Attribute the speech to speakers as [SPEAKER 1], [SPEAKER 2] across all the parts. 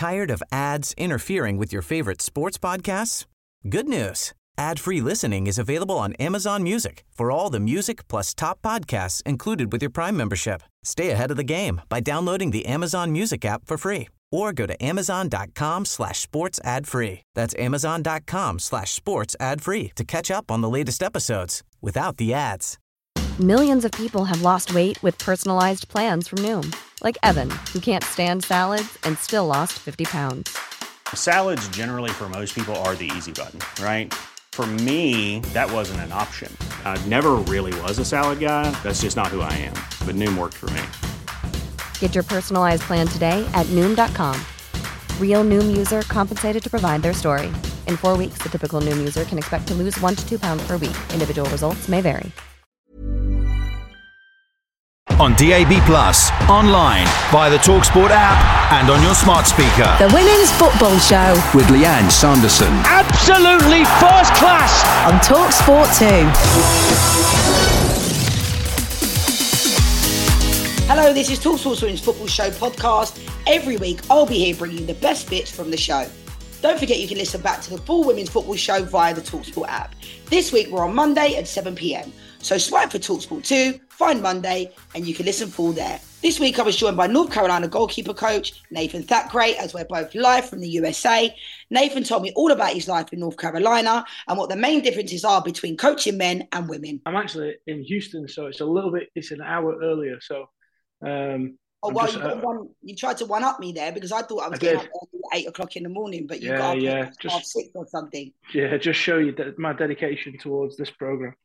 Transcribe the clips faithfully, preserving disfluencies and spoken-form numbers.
[SPEAKER 1] Tired of ads interfering with your favorite sports podcasts? Good news. Ad-free listening is available on Amazon Music for all the music plus top podcasts included with your Prime membership. Stay ahead of the game by downloading the Amazon Music app for free or go to amazon.com slash sports ad free. That's amazon.com slash sports ad free to catch up on the latest episodes without the ads.
[SPEAKER 2] Millions of people have lost weight with personalized plans from Noom. Like Evan, who can't stand salads and still lost fifty pounds.
[SPEAKER 3] Salads generally for most people are the easy button, right? For me, that wasn't an option. I never really was a salad guy. That's just not who I am. But Noom worked for me.
[SPEAKER 2] Get your personalized plan today at Noom dot com. Real Noom user compensated to provide their story. In four weeks, the typical Noom user can expect to lose one to two pounds per week. Individual results may vary.
[SPEAKER 4] On D A B Plus, online, via the TalkSport app, and on your smart speaker.
[SPEAKER 5] The Women's Football Show
[SPEAKER 4] with Leanne Sanderson.
[SPEAKER 6] Absolutely first class
[SPEAKER 5] on TalkSport two.
[SPEAKER 7] Hello, this is TalkSport Women's Football Show podcast. Every week, I'll be here bringing you the best bits from the show. Don't forget you can listen back to the full Women's Football Show via the TalkSport app. This week, we're on Monday at seven p.m. So swipe for TalkSport two, find Monday, and you can listen full there. This week, I was joined by North Carolina goalkeeper coach Nathan Thackeray, as we're both live from the U S A. Nathan told me all about his life in North Carolina and what the main differences are between coaching men and women.
[SPEAKER 8] I'm actually in Houston, so it's a little bit, it's an hour earlier. So, um,
[SPEAKER 7] oh, well,
[SPEAKER 8] just,
[SPEAKER 7] you, got
[SPEAKER 8] uh,
[SPEAKER 7] one, you tried to one up me there because I thought I was
[SPEAKER 8] I
[SPEAKER 7] getting
[SPEAKER 8] did.
[SPEAKER 7] up at eight o'clock in the morning, but you
[SPEAKER 8] Yeah,
[SPEAKER 7] got up
[SPEAKER 8] yeah,
[SPEAKER 7] at
[SPEAKER 8] just-
[SPEAKER 7] half six or something.
[SPEAKER 8] yeah, just show you that my dedication towards this program.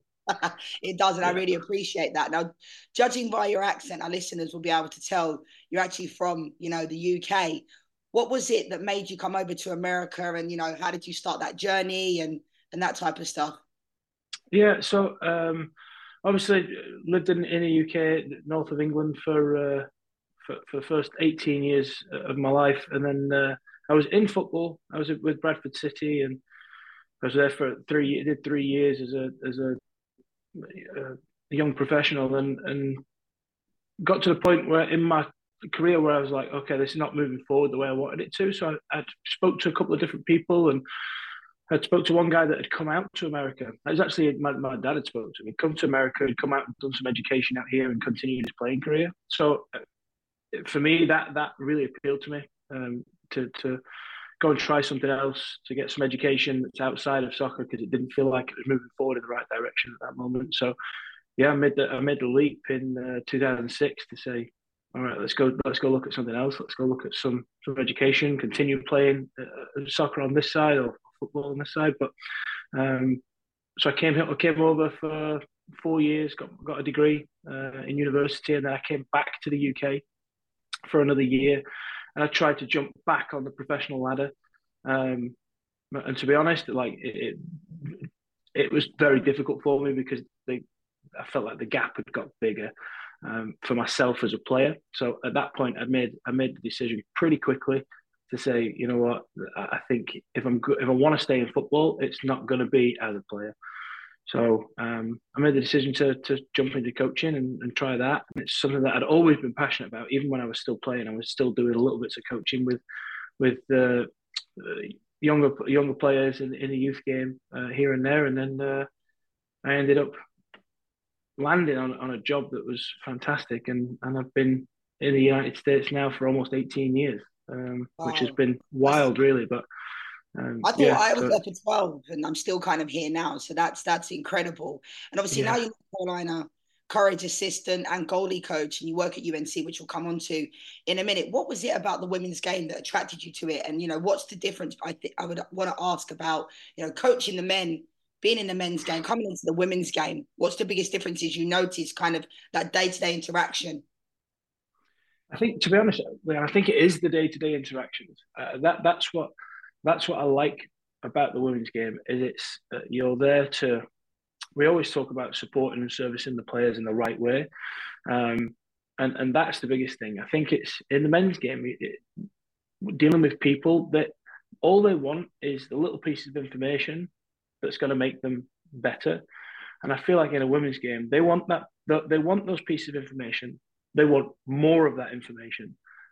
[SPEAKER 7] It does, and
[SPEAKER 8] Yeah.
[SPEAKER 7] I really appreciate that. Now, judging by your accent, our listeners will be able to tell you're actually from, you know, the U K. What was it that made you come over to America, and, you know, how did you start that journey and, and that type of stuff?
[SPEAKER 8] Yeah, so um, obviously lived in, in the U K, north of England for, uh, for for the first eighteen years of my life, and then uh, I was in football. I was with Bradford City, and I was there for three. Did three years as a as a, a young professional, and and got to the point where in my career where I was like, okay, this is not moving forward the way I wanted it to. So I, I spoke to a couple of different people, and I spoke to one guy that had come out to America. It was actually my, my dad had spoken to me. He'd come to America, he'd come out and done some education out here and continued his playing career. So for me, that that really appealed to me, um, to to go and try something else, to get some education that's outside of soccer, because it didn't feel like it was moving forward in the right direction at that moment. So yeah, I made the I made the leap in uh, two thousand six to say, all right, let's go let's go look at something else. Let's go look at some some education, continue playing uh, soccer on this side or football on this side. But um, so I came here, I came over for four years, got got a degree uh, in university, and then I came back to the U K for another year, and I tried to jump back on the professional ladder. Um, and to be honest, like it, it, it was very difficult for me because they, I felt like the gap had got bigger um, for myself as a player. So at that point, I made I made the decision pretty quickly to say, you know what, I think if I'm good, if I want to stay in football, it's not going to be as a player. So um, I made the decision to to jump into coaching and, and try that. And it's something that I'd always been passionate about. Even when I was still playing, I was still doing a little bits of coaching with with uh, uh, younger younger players in, in the youth game uh, here and there. And then uh, I ended up landing on, on a job that was fantastic. And, and I've been in the United States now for almost eighteen years, um, wow. which has been wild, really. But Um,
[SPEAKER 7] I thought
[SPEAKER 8] yeah,
[SPEAKER 7] I was
[SPEAKER 8] so,
[SPEAKER 7] there for twelve, and I'm still kind of here now. So that's that's incredible. And obviously
[SPEAKER 8] Yeah.
[SPEAKER 7] now you're North Carolina courage assistant and goalie coach, and you work at U N C, which we'll come on to in a minute. What was it about the women's game that attracted you to it? And, you know, what's the difference? I think I would want to ask about, you know, coaching the men, being in the men's game, coming into the women's game. What's the biggest differences you notice, kind of that day-to-day interaction?
[SPEAKER 8] I think, to be honest, I think it is the day-to-day interactions. Uh, that that's what that's what I like about the women's game. Is it's uh, you're there to. We always talk about supporting and servicing the players in the right way, um, and and that's the biggest thing. I think it's in the men's game, it, it, dealing with people that all they want is the little pieces of information that's going to make them better. And I feel like in a women's game, they want that. They want those pieces of information. They want more of that information,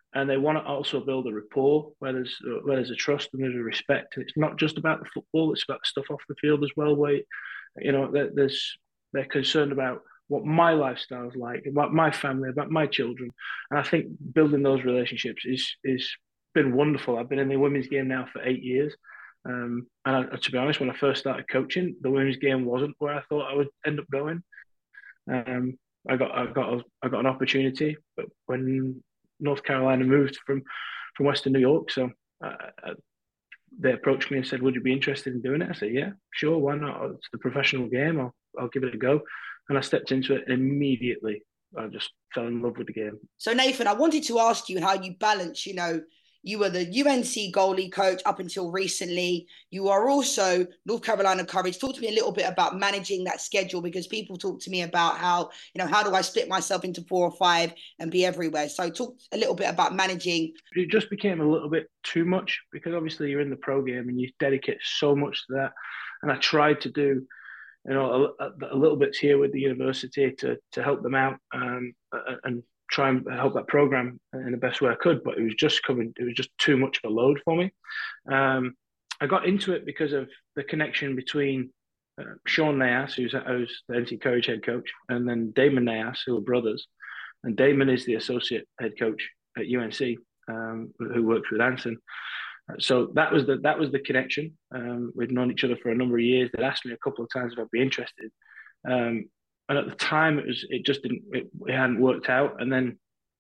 [SPEAKER 8] and they want to also build a rapport where there's where there's a trust and there's a respect. And it's not just about the football; it's about the stuff off the field as well. Where, you know, there's they're concerned about what my lifestyle is like, about my family, about my children, and I think building those relationships is is been wonderful. I've been in the women's game now for eight years, um, and I, to be honest, when I first started coaching, the women's game wasn't where I thought I would end up going. Um, I got I got a, I got an opportunity, but when North Carolina moved from from Western New York, so uh, they approached me and said, "Would you be interested in doing it?" I said, "Yeah, sure, why not? It's the professional game. I'll I'll give it a go." And I stepped into it immediately. I just fell in love with the game.
[SPEAKER 7] So Nathan, I wanted to ask you how you balance, you know, you were the U N C goalie coach up until recently. You are also North Carolina Courage. Talk to me a little bit about managing that schedule, because people talk to me about how, you know, how do I split myself into four or five and be everywhere? So talk a little bit about managing.
[SPEAKER 8] It just became a little bit too much, because obviously you're in the pro game and you dedicate so much to that. And I tried to do, you know, a, a little bit here with the university to to help them out um, and try and help that program in the best way I could. But it was just coming, it was just too much of a load for me. Um, I got into it because of the connection between uh, Sean Nayas, who's, who's the N C Courage head coach, and then Damon Nayas, who are brothers. And Damon is the associate head coach at U N C, um, who works with Anson. So that was the that was the connection. Um, we'd known each other for a number of years. They'd asked me a couple of times if I'd be interested, um, and at the time it was it just didn't it, it hadn't worked out. And then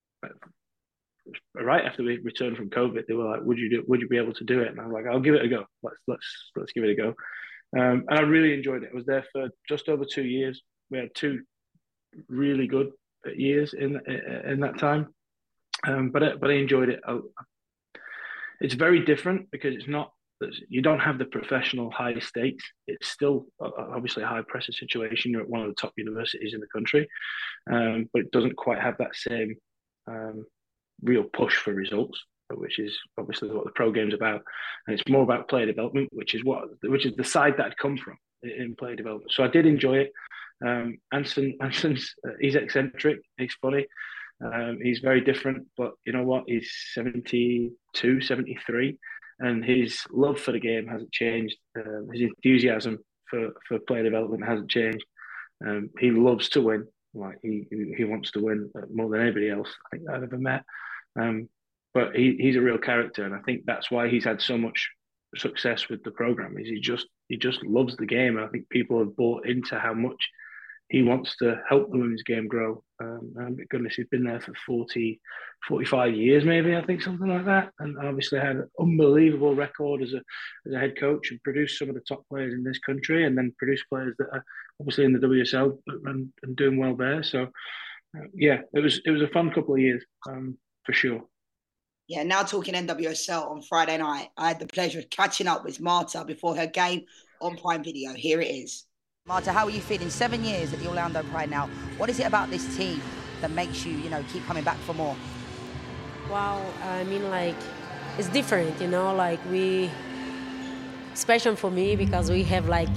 [SPEAKER 8] right after we returned from COVID, they were like, "Would you do? Would you be able to do it?" And I was like, "I'll give it a go. Let's let's let's give it a go." Um, and I really enjoyed it. I was there for just over two years. We had two really good years in in that time, um, but I, but I enjoyed it. I, It's very different because it's not, you don't have the professional high stakes. It's still obviously a high pressure situation. You're at one of the top universities in the country, um, but it doesn't quite have that same um, real push for results, which is obviously what the pro game's about. And it's more about player development, which is what, which is the side that I'd come from in player development. So I did enjoy it. Um, Anson, Anson's, uh, he's eccentric, he's funny. Um, he's very different, but you know what? He's seventy-two, seventy-three, and his love for the game hasn't changed. Um, his enthusiasm for, for player development hasn't changed. Um, he loves to win. Like he he wants to win more than anybody else I think I've ever met. Um, but he, he's a real character, and I think that's why he's had so much success with the program. Is he just he just loves the game, and I think people have bought into how much he wants to help the women's game grow. Um, and goodness, he's been there for forty, forty-five years, maybe, I think, something like that. And obviously had an unbelievable record as a as a head coach and produced some of the top players in this country, and then produced players that are obviously in the W S L and, and doing well there. So, uh, yeah, it was it was a fun couple of years, um, for sure.
[SPEAKER 7] Yeah, now talking N W S L on Friday night, I had the pleasure of catching up with Marta before her game on Prime Video. Here it is. Marta, how are you feeling? Seven years at the Orlando Pride now. What is it about this team that makes you, you know, keep coming back for more?
[SPEAKER 9] Wow, I mean, like, it's different, you know, like we, especially for me, because we have like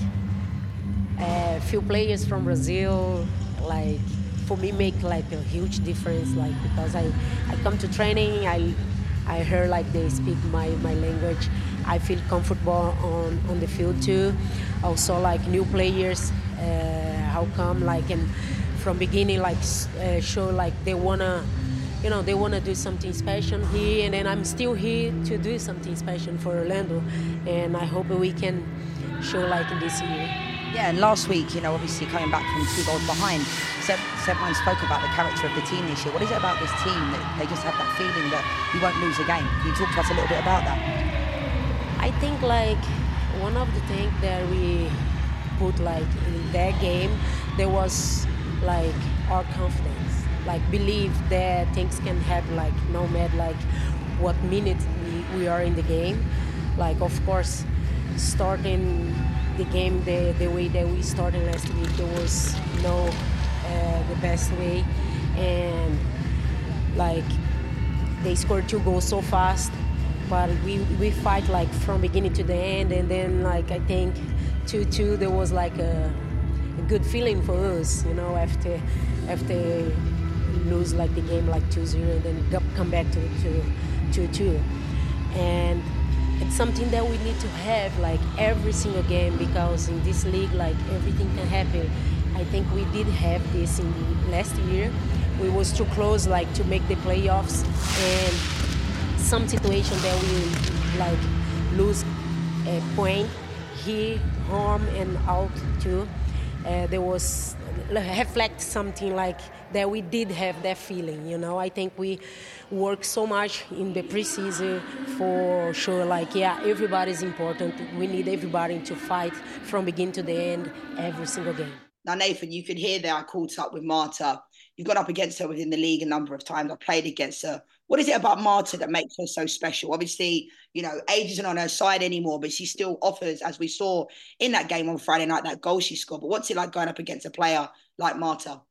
[SPEAKER 9] a few players from Brazil, like, for me make like a huge difference, like, because I, I come to training, I, I heard like they speak my, my language. I feel comfortable on, on the field too. Also like new players, uh, how come like and from beginning like uh, show like they wanna, you know, they wanna do something special here, and then I'm still here to do something special for Orlando, and I hope we can show like this year.
[SPEAKER 7] Yeah, and last week, you know, obviously coming back from two goals behind, Sevman spoke about the character of the team this year. What is it about this team that they just have that feeling that you won't lose a game? Can you talk to us a little bit about that?
[SPEAKER 9] I think like one of the things that we put like in that game, there was like our confidence, like believe that things can happen, like no matter like what minute we, we are in the game. Like of course, starting the game the, the way that we started last week, there was no uh, the best way, and like they scored two goals so fast. But we, we fight like from beginning to the end, and then like I think two two there was like a, a good feeling for us, you know, after after lose like the game like two zero and then go, come back to two two. And it's something that we need to have like every single game, because in this league like everything can happen. I think we did have this in last year. We was too close like to make the playoffs, and some situation that we like lose a point here, home and out too. Uh, there was reflect something like that we did have that feeling, you know. I think we worked so much in the preseason for sure, like, yeah, everybody's important. We need everybody to fight from beginning to the end every single game.
[SPEAKER 7] Now, Nathan, you can hear that I caught up with Marta. You've gone up against her within the league a number of times. I played against her. What is it about Marta that makes her so special? Obviously, you know, age isn't on her side anymore, but she still offers, as we saw in that game on Friday night, that goal she scored. But what's it like going up against a player like Marta?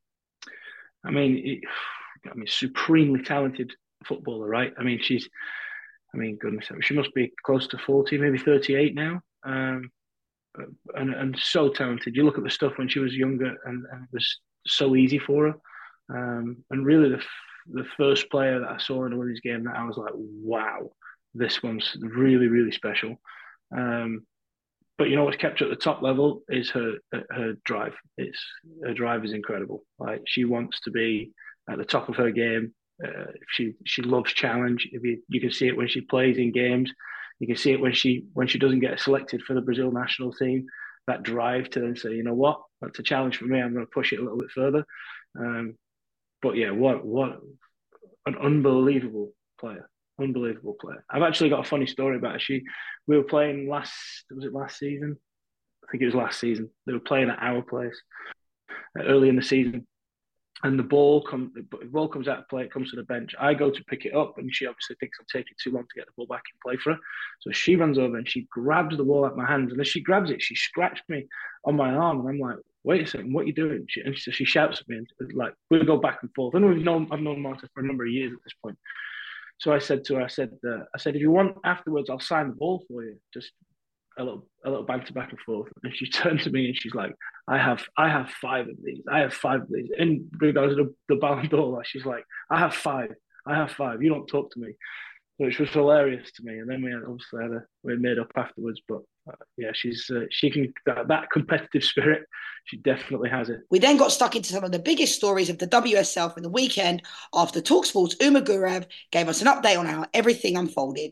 [SPEAKER 8] I mean, it, I mean, supremely talented footballer, right? I mean, she's, I mean, goodness, she must be close to forty, maybe thirty-eight now. Um, and, and so talented. You look at the stuff when she was younger, and, and it was so easy for her. Um, and really, the the first player that I saw in a women's game that I was like, wow, this one's really, really special. Um, but you know what's kept her at the top level is her her drive. It's her drive is incredible. Like, she wants to be at the top of her game. Uh, she she loves challenge. If you you can see it when she plays in games. You can see it when she when she doesn't get selected for the Brazil national team. That drive to then say, you know what, that's a challenge for me. I'm going to push it a little bit further. Um, but yeah, what what an unbelievable player, unbelievable player. I've actually got a funny story about her. She, we were playing last, was it last season? I think it was last season. They were playing at our place uh, early in the season. And the ball, come, the ball comes out of play, it comes to the bench. I go to pick it up, and she obviously thinks I'm taking too long to get the ball back in play for her. So she runs over and she grabs the ball out of my hands. And as she grabs it, she scratched me on my arm. And I'm like, wait a second, what are you doing? She, and she, she shouts at me, and like, we'll go back and forth. And we've known, I've known Marta for a number of years at this point. So I said to her, I said, uh, I said, if you want afterwards, I'll sign the ball for you. Just a little, a little banter back and forth. And she turned to me and she's like, I have, I have five of these. I have five of these. In regards to the, the Ballon d'Or, she's like, I have five. I have five. You don't talk to me. Which was hilarious to me. And then we had, obviously had a, we made up afterwards. But uh, yeah, she's uh, she can that, that competitive spirit. She definitely has it.
[SPEAKER 7] We then got stuck into some of the biggest stories of the W S L from the weekend after TalkSport's Uma Gurav gave us an update on how everything unfolded.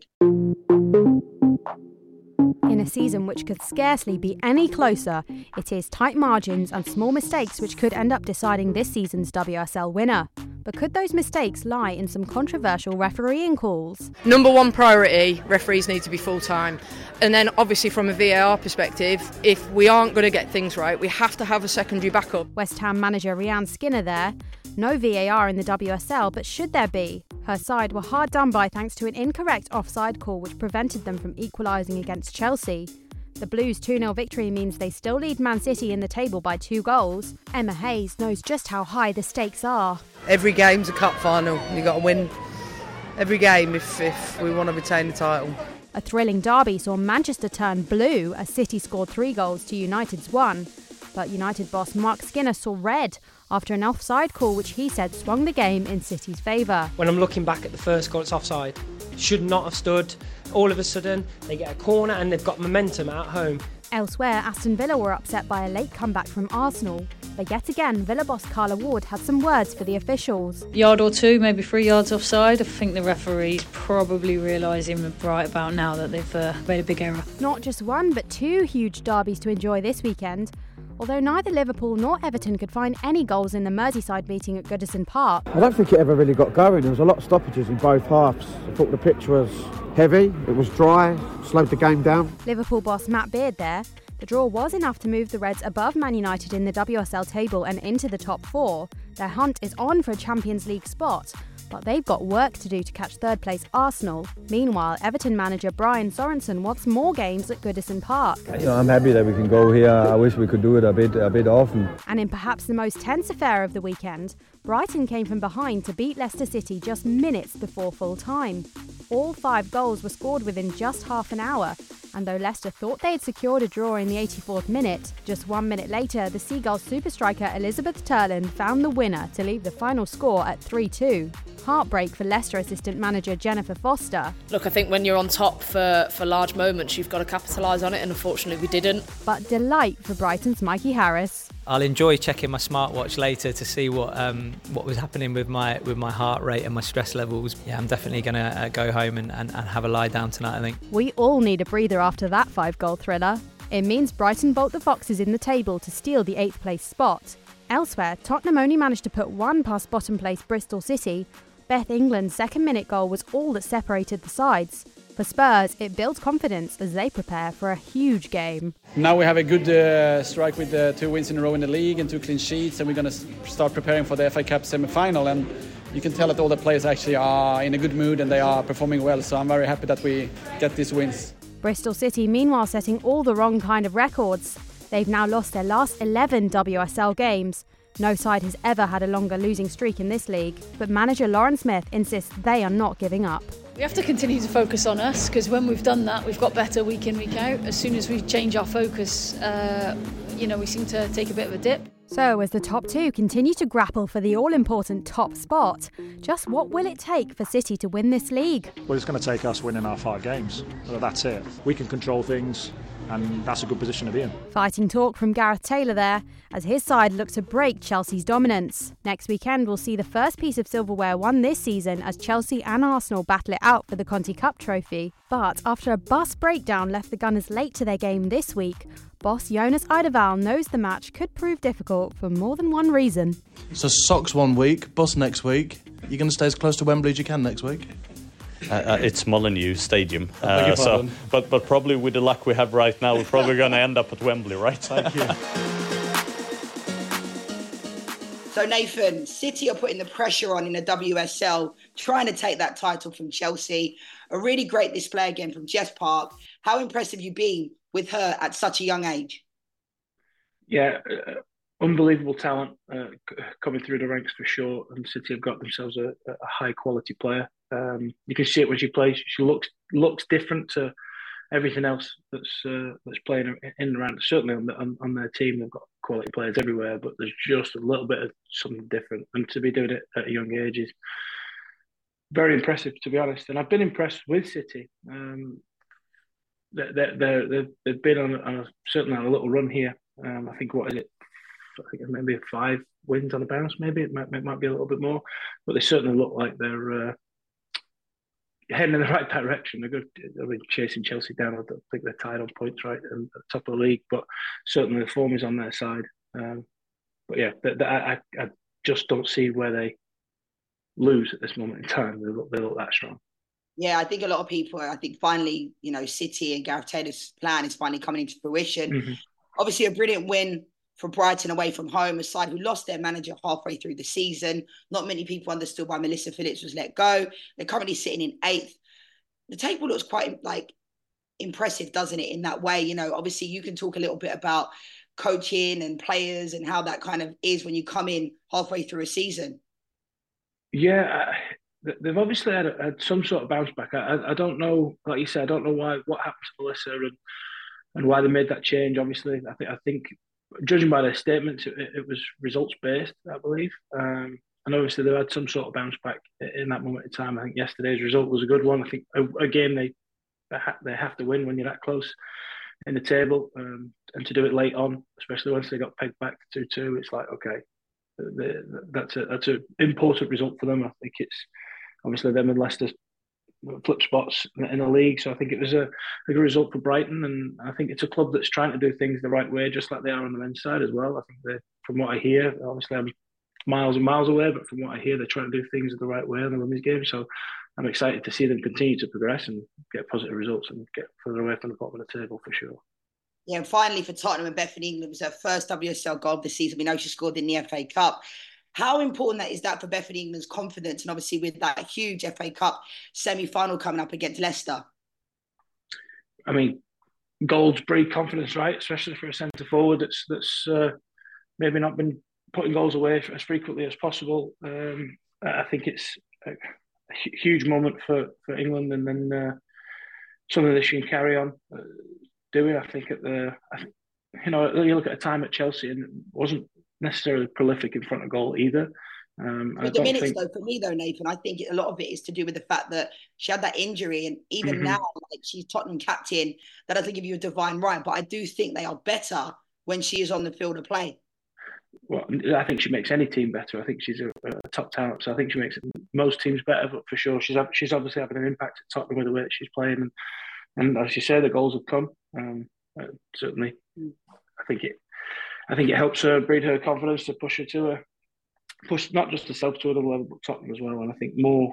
[SPEAKER 10] In a season which could scarcely be any closer, it is tight margins and small mistakes which could end up deciding this season's W S L winner. But could those mistakes lie in some controversial refereeing calls?
[SPEAKER 11] Number one priority, referees need to be full-time. And then obviously from a V A R perspective, if we aren't going to get things right, we have to have a secondary backup.
[SPEAKER 10] West Ham manager Rianne Skinner there. No V A R in the W S L, but should there be? Her side were hard done by thanks to an incorrect offside call which prevented them from equalising against Chelsea. The Blues' two nil victory means they still lead Man City in the table by two goals. Emma Hayes knows just how high the stakes are.
[SPEAKER 11] Every game's a cup final. You've got to win every game if, if we want to retain the title.
[SPEAKER 10] A thrilling derby saw Manchester turn blue as City scored three goals to United's one. But United boss Mark Skinner saw red after an offside call which he said swung the game in City's favour.
[SPEAKER 12] When I'm looking back at the first goal, it's offside. Should not have stood. All of a sudden, they get a corner and they've got momentum at home.
[SPEAKER 10] Elsewhere, Aston Villa were upset by a late comeback from Arsenal. But yet again, Villa boss Carla Ward had some words for the officials.
[SPEAKER 13] Yard or two, maybe three yards offside. I think the referee's probably realising right about now that they've uh, made a big error.
[SPEAKER 10] Not just one, but two huge derbies to enjoy this weekend. Although neither Liverpool nor Everton could find any goals in the Merseyside meeting at Goodison Park.
[SPEAKER 14] I don't think it ever really got going. There was a lot of stoppages in both halves. I thought the pitch was heavy, it was dry, slowed the game down.
[SPEAKER 10] Liverpool boss Matt Beard there. The draw was enough to move the Reds above Man United in the W S L table and into the top four. Their hunt is on for a Champions League spot, but they've got work to do to catch third place Arsenal. Meanwhile, Everton manager Brian Sorensen wants more games at Goodison Park.
[SPEAKER 15] You know, I'm happy that we can go here. I wish we could do it a bit, a bit often.
[SPEAKER 10] And in perhaps the most tense affair of the weekend, Brighton came from behind to beat Leicester City just minutes before full time. All five goals were scored within just half an hour, and though Leicester thought they had secured a draw in the eighty-fourth minute, just one minute later the Seagulls super striker Elizabeth Turland found the winner to leave the final score at three two. Heartbreak for Leicester assistant manager Jennifer Foster.
[SPEAKER 11] Look, I think when you're on top for, for large moments, you've got to capitalise on it, and unfortunately we didn't.
[SPEAKER 10] But delight for Brighton's Mikey Harris.
[SPEAKER 15] I'll enjoy checking my smartwatch later to see what um, what was happening with my with my heart rate and my stress levels. Yeah, I'm definitely going to uh, go home and, and, and have a lie down tonight, I think.
[SPEAKER 10] We all need a breather after that five-goal thriller. It means Brighton bolt the Foxes in the table to steal the eighth place spot. Elsewhere, Tottenham only managed to put one past bottom place Bristol City. Beth England's second-minute goal was all that separated the sides. For Spurs, it builds confidence as they prepare for a huge game.
[SPEAKER 16] Now we have a good uh, strike with uh, two wins in a row in the league and two clean sheets, and we're going to start preparing for the F A Cup semi-final. And you can tell that all the players actually are in a good mood and they are performing well. So I'm very happy that we get these wins.
[SPEAKER 10] Bristol City, meanwhile, setting all the wrong kind of records. They've now lost their last eleven W S L games. No side has ever had a longer losing streak in this league, but manager Lauren Smith insists they are not giving up.
[SPEAKER 13] We have to continue to focus on us, because when we've done that, we've got better week in, week out. As soon as we change our focus, uh, you know, we seem to take a bit of a dip.
[SPEAKER 10] So, as the top two continue to grapple for the all-important top spot, just what will it take for City to win this league?
[SPEAKER 17] Well, it's going to take us winning our five games. Well, that's it. We can control things, and that's a good position to be in.
[SPEAKER 10] Fighting talk from Gareth Taylor there, as his side look to break Chelsea's dominance. Next weekend we'll see the first piece of silverware won this season as Chelsea and Arsenal battle it out for the Conti Cup trophy. But after a bus breakdown left the Gunners late to their game this week, boss Jonas Eidevall knows the match could prove difficult for more than one reason.
[SPEAKER 18] So socks one week, bus next week. You're going to stay as close to Wembley as you can next week?
[SPEAKER 19] Uh, uh, it's Molineux Stadium, uh, so but but probably with the luck we have right now, we're probably going to end up at Wembley, right?
[SPEAKER 18] Thank you.
[SPEAKER 7] So Nathan, City are putting the pressure on in the W S L, trying to take that title from Chelsea. A really great display again from Jess Park. How impressed have you been with her at such a young age?
[SPEAKER 8] Yeah, uh, unbelievable talent uh, coming through the ranks for sure. And City have got themselves a, a high quality player. Um, you can see it when she plays. She looks looks different to everything else that's uh, that's playing in and around. Certainly on, the, on on their team, they've got quality players everywhere, but there's just a little bit of something different. And to be doing it at a young age is very impressive, to be honest. And I've been impressed with City. Um, they're, they're, they're, they've been on, on a, certainly on a little run here. Um, I think, what is it? I think maybe five wins on the bounce, maybe. It might, it might be a little bit more. But they certainly look like they're uh, heading in the right direction. They're good. They've been chasing Chelsea down. I don't think they're tied on points right at the top of the league, but certainly the form is on their side. Um, but yeah, they, they, I, I just don't see where they lose at this moment in time. They look, they look that strong.
[SPEAKER 7] Yeah, I think a lot of people, I think finally, you know, City and Gareth Taylor's plan is finally coming into fruition. Mm-hmm. Obviously, a brilliant win for Brighton away from home, a side who lost their manager halfway through the season. Not many people understood why Melissa Phillips was let go. They're currently sitting in eighth. The table looks quite like impressive, doesn't it, in that way? You know, obviously you can talk a little bit about coaching and players and how that kind of is when you come in halfway through a season.
[SPEAKER 8] Yeah, they've obviously had, had some sort of bounce back. I, I don't know, like you said, I don't know why what happened to Melissa and, and why they made that change. Obviously, I think I think judging by their statements, it, it was results based, I believe. Um, and obviously they've had some sort of bounce back in that moment in time. I think yesterday's result was a good one. I think a, a game they they have to win when you're that close in the table, um, and to do it late on, especially once they got pegged back to two two, it's like, okay, the, that's a that's an important result for them. I think it's obviously them and Leicester flip spots in the league, so I think it was a, a good result for Brighton, and I think it's a club that's trying to do things the right way, just like they are on the men's side as well. I think they, from what I hear, obviously I'm miles and miles away, but from what I hear, they're trying to do things the right way in the women's game. So I'm excited to see them continue to progress and get positive results and get further away from the bottom of the table for sure.
[SPEAKER 7] Yeah, and finally for Tottenham and Bethany England, it was her first W S L goal of the season. We know she scored in the F A Cup. How important that is that for Bethany England's confidence, and obviously with that huge F A Cup semi-final coming up against Leicester?
[SPEAKER 8] I mean, goals breed confidence, right? Especially for a centre forward that's that's uh, maybe not been putting goals away as frequently as possible. Um, I think it's a, a huge moment for, for England, and then uh, something that she can carry on uh, doing. I think at the, I think, you know, you look at a time at Chelsea and it wasn't necessarily prolific in front of goal either. Um,
[SPEAKER 7] But the minutes, think... though, for me, though, Nathan, I think a lot of it is to do with the fact that she had that injury, and even mm-hmm. now, like, she's Tottenham captain. That doesn't give you a divine right, but I do think they are better when she is on the field of play.
[SPEAKER 8] Well, I think she makes any team better. I think she's a, a top talent, so I think she makes most teams better. But for sure, she's she's obviously having an impact at Tottenham with the way that she's playing, and, and as you say, the goals have come. Um, uh, certainly, I think it. I think it helps her breed her confidence to push her to a push not just herself to another level, but Tottenham as well. And I think more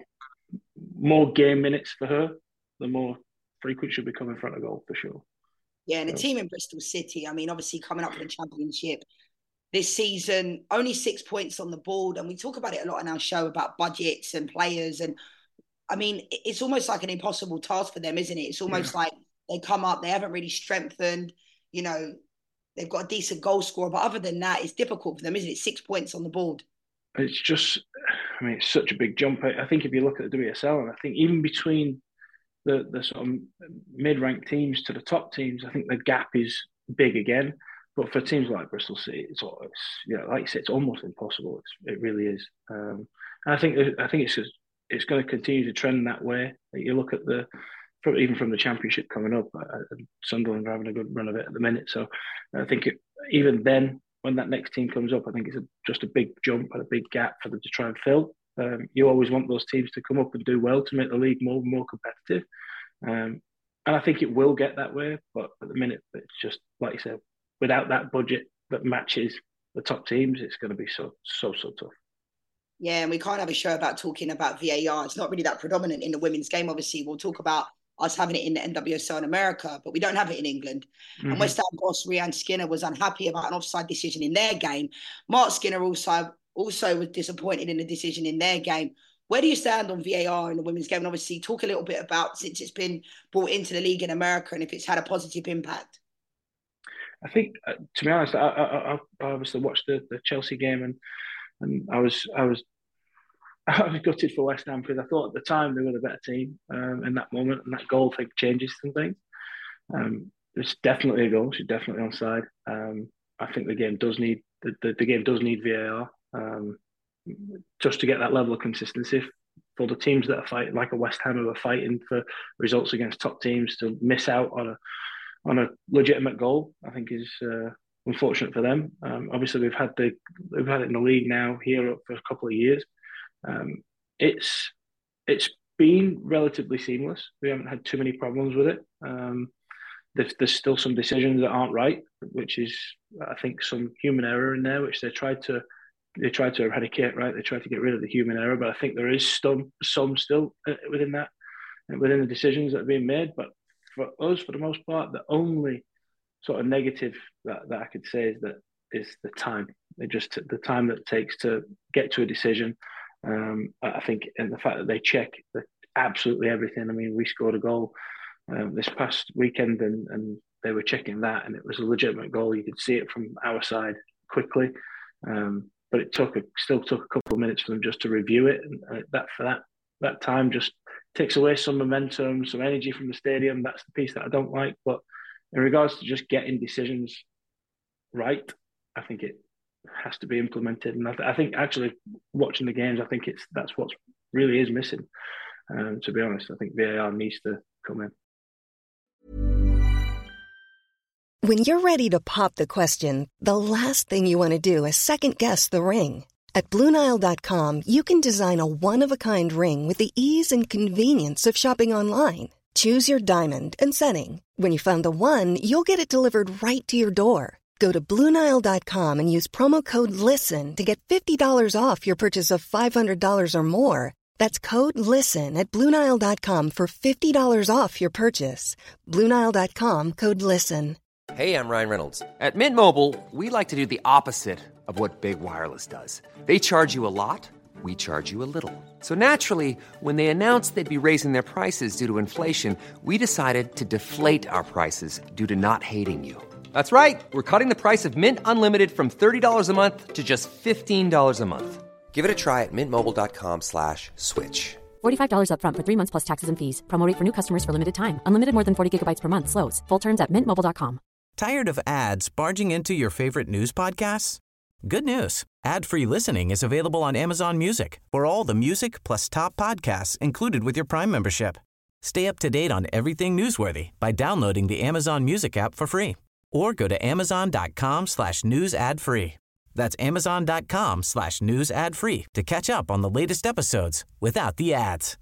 [SPEAKER 8] more game minutes for her, the more frequent she'll become in front of goal for sure.
[SPEAKER 7] Yeah, and
[SPEAKER 8] so.
[SPEAKER 7] a team in Bristol City. I mean, obviously coming up for the Championship this season, only six points on the board, and we talk about it a lot in our show about budgets and players. And I mean, it's almost like an impossible task for them, isn't it? It's almost yeah. like they come up, they haven't really strengthened, you know. They've got a decent goal scorer, but other than that, it's difficult for them, isn't it? Six points on the board.
[SPEAKER 8] It's just, I mean, it's such a big jump. I think if you look at the W S L, and I think even between the, the sort of mid-ranked teams to the top teams, I think the gap is big again. But for teams like Bristol City, it's, it's you know, like you said, it's almost impossible. It's, it really is. Um, and I think I think it's just, it's going to continue to trend that way. You look at the. Even from the Championship coming up, uh, Sunderland are having a good run of it at the minute. So I think it, even then, when that next team comes up, I think it's a, just a big jump and a big gap for them to try and fill. Um, you always want those teams to come up and do well to make the league more and more competitive. Um, and I think it will get that way. But at the minute, it's just, like you said, without that budget that matches the top teams, it's going to be so, so, so tough.
[SPEAKER 7] Yeah, and we can't have a show about talking about V A R. It's not really that predominant in the women's game. Obviously, we'll talk about us having it in the N W S L in America, but we don't have it in England. Mm-hmm. And West Ham boss Rhian Skinner was unhappy about an offside decision in their game. Mark Skinner also also was disappointed in the decision in their game. Where do you stand on V A R in the women's game? And obviously talk a little bit about, since it's been brought into the league in America, and if it's had a positive impact.
[SPEAKER 8] I think, uh, to be honest, I, I, I, I obviously watched the, the Chelsea game, and and I was I was I was gutted for West Ham because I thought at the time they were the better team um, in that moment, and that goal thing changes some things. Um, it's definitely a goal. She's definitely onside. Um, I think the game does need the, the, the game does need V A R um, just to get that level of consistency for the teams that are fighting, like a West Ham who are fighting for results against top teams, to miss out on a on a legitimate goal. I think is uh, unfortunate for them. Um, obviously, we've had the we've had it in the league now here for a couple of years. Um, it's it's been relatively seamless. We haven't had too many problems with it. Um, there's, there's still some decisions that aren't right, which is I think some human error in there, which they tried to they tried to eradicate. Right, they tried to get rid of the human error, but I think there is some some still within that within the decisions that are being made. But for us, for the most part, the only sort of negative that, that I could say is that is the time. It just the time that it takes to get to a decision. Um, I think, and the fact that they check the, absolutely everything. I mean, we scored a goal um, this past weekend, and, and they were checking that, and it was a legitimate goal. You could see it from our side quickly, um, but it took a, still took a couple of minutes for them just to review it, and uh, that for that that time just takes away some momentum, some energy from the stadium. That's the piece that I don't like. But in regards to just getting decisions right, I think it has to be implemented, and I, th- I think actually watching the games, I think it's that's what really is missing. Um, to be honest, I think V A R needs to come in.
[SPEAKER 20] When you're ready to pop the question, the last thing you want to do is second guess the ring. At Blue Nile dot com, you can design a one-of-a-kind ring with the ease and convenience of shopping online. Choose your diamond and setting. When you find the one, you'll get it delivered right to your door. Go to Blue Nile dot com and use promo code LISTEN to get fifty dollars off your purchase of five hundred dollars or more. That's code LISTEN at Blue Nile dot com for fifty dollars off your purchase. Blue Nile dot com, code LISTEN.
[SPEAKER 21] Hey, I'm Ryan Reynolds. At Mint Mobile, we like to do the opposite of what Big Wireless does. They charge you a lot, we charge you a little. So naturally, when they announced they'd be raising their prices due to inflation, we decided to deflate our prices due to not hating you. That's right. We're cutting the price of Mint Unlimited from thirty dollars a month to just fifteen dollars a month. Give it a try at mintmobile.com slash switch.
[SPEAKER 2] forty-five dollars up front for three months plus taxes and fees. Promo rate for new customers for limited time. Unlimited more than forty gigabytes per month. Slows full terms at mint mobile dot com.
[SPEAKER 1] Tired of ads barging into your favorite news podcasts? Good news. Ad-free listening is available on Amazon Music for all the music plus top podcasts included with your Prime membership. Stay up to date on everything newsworthy by downloading the Amazon Music app for free or go to amazon.com slash news ad free. That's amazon.com slash news ad free to catch up on the latest episodes without the ads.